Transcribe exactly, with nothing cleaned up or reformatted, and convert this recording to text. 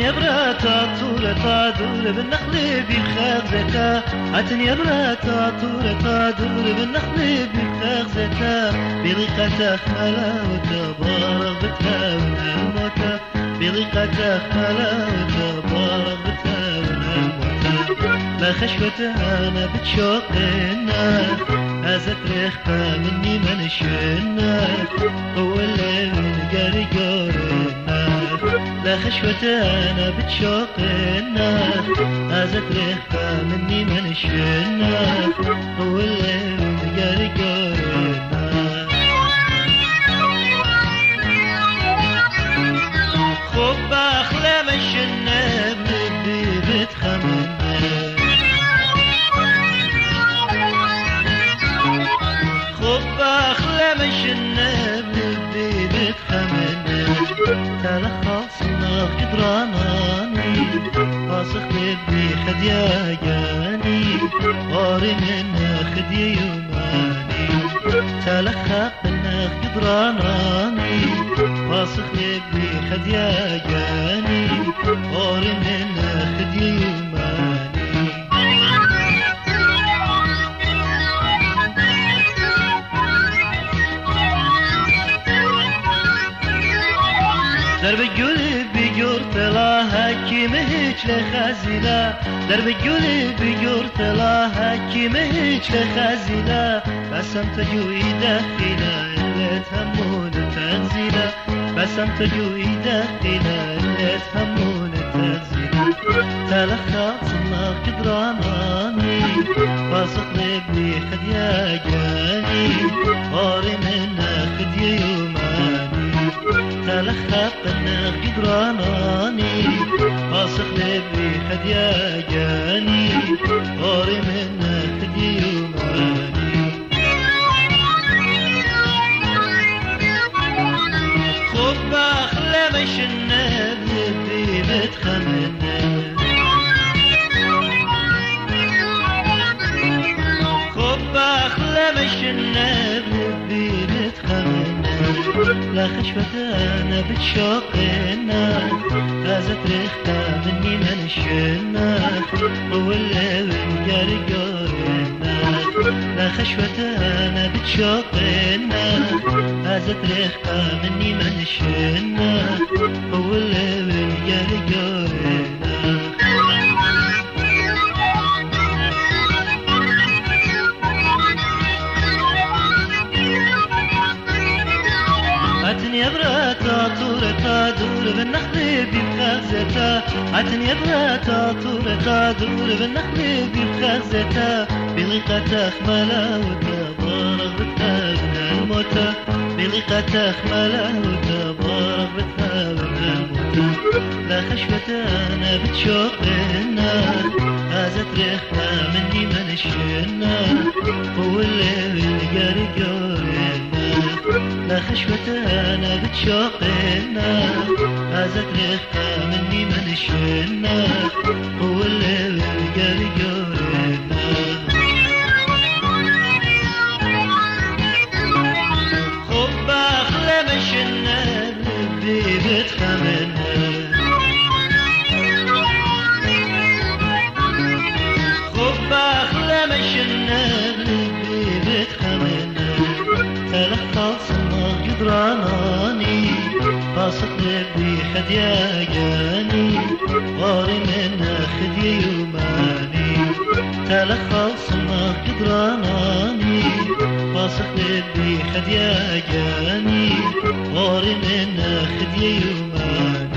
عتني براتا طورتا دور بالنخل بخاغ زيتا عتني براتا طورتا دور بالنخل بخاغ زيتا بريقة خملا وتبارغ بتهاون الموتى بريقة خملا وتبارغ بتهاون الموتى لا خشوتها أنا بتشوق النار هذا تريخها مني منشنا هو اللي من قاري قورنا لا خشوتها أنا بتشوق النار هذا تريخها مني منشنا هو اللي من قاري قورنا خب أخلى مشنا بدي بتخمنا مشنا بدي بتخمنا تلخصنا قدراناني واثق بدي خديا جاني غاري منا خدي يوماني تلخصنا قدراناني واثق بدي خديا جاني غاري منا خدي يوماني درب الجول بجور طلاها كي مهج لخزيلا درب الجول بجور طلاها كي مهج لخزيلا بس انت جوي داخلا اللي تهمون تنزيلا بس انت جوي داخلا اللي تهمون تنزيلا تلخصنا قدراناني واثق بابني خديا جاني غاري منا خديا يوماني تلخقنا قدراناني واثق بابني خديا جاني غاري منا خديا يوماني خب أخلى مشنا بدي بتخمنا خب أخلى مشنا بدي بتخمنا لا خشوة أنا بتشوقنا غازت ريختا مني منشنا ولا ونجاري قورنا لا خشوة أنا بتشوقنا غازت ريختا مني منشنا ولا ونجاري قورنا عتني براتا طورتا دور بالنخل بخزتا عتني براتا طورتا دور بالنخل بخزتا بلقة خملا وتبارغ بتهاون الموتى بلقة خملا وتبارغ بتهاون الموتى لا خشوة أنا بتشوقنا هذا تريخها مني منشنا هو اللي قاري قورنا لا خشوة أنا بتشوقنا هذا تريخها مني منشنا هو اللي قاري قورنا خب أخلى مشنا بدي بتخمنا خب أخلى مشنا بدي بتخمنا تلخصنا قدراناني واثق بابني خديا جاني غاري منا خديا يوماني تلخصنا قدراناني واثق بابني خديا جاني غاري منا خديا يوماني